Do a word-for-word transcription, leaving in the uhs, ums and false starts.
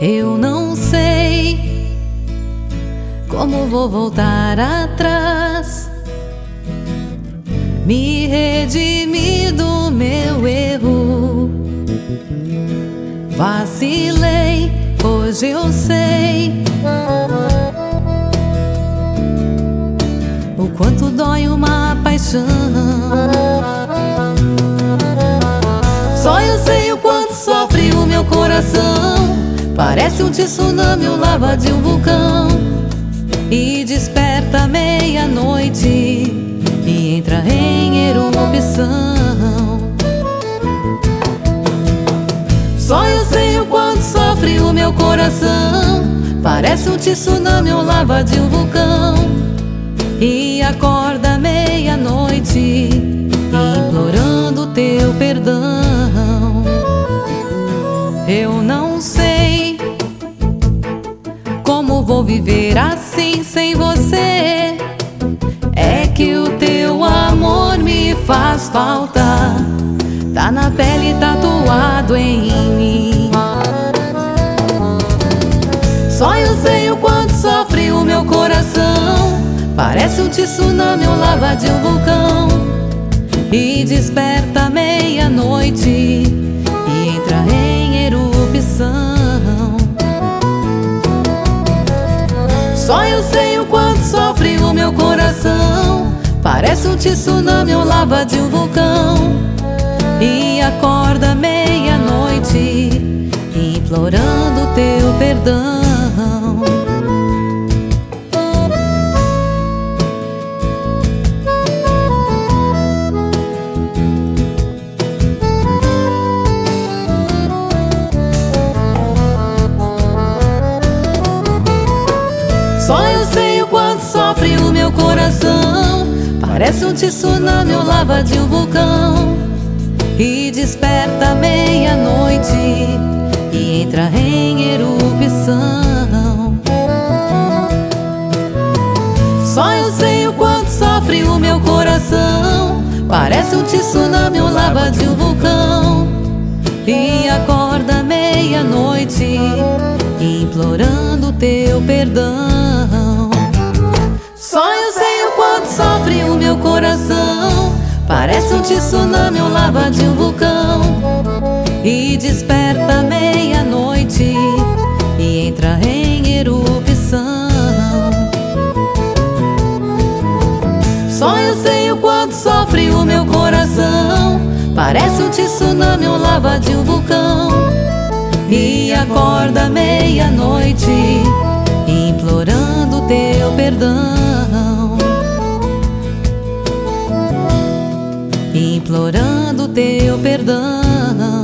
Eu não sei como vou voltar atrás, me redimir do meu erro. Vacilei, hoje eu sei o quanto dói uma paixão. Só eu sei o quanto sofre o meu coração. Parece um tsunami, o lava de um vulcão, e desperta meia-noite e entra em erupção. Só eu sei o quanto sofre o meu coração. Parece um tsunami, o lava de um vulcão, e acorda meia-noite implorando teu perdão. Eu não sei como vou viver assim sem você. É que o teu amor me faz falta, tá na pele, tatuado em mim. Só eu sei o quanto sofre o meu coração. Parece um tsunami, o lava de um vulcão, e desperta meia-noite e entra em erupção. Só eu sei o quanto sofre o meu coração. Parece um tsunami, o lava de um vulcão, e acorda meia-noite implorando teu perdão. Só eu sei o quanto sofre o meu coração. Parece um tsunami, o lava de um vulcão, e desperta meia-noite e entra em erupção. Só eu sei o quanto sofre o meu coração. Parece um tsunami, o lava de um vulcão, e acorda meia-noite implorando teu perdão. Só eu sei o quanto sofre o meu coração. Parece um tsunami, o lava de um vulcão, e desperta meia-noite e entra em erupção. Só eu sei o quanto sofre o meu coração. Parece um tsunami, o lava de um vulcão, e acorda meia-noite implorando teu perdão, implorando teu perdão.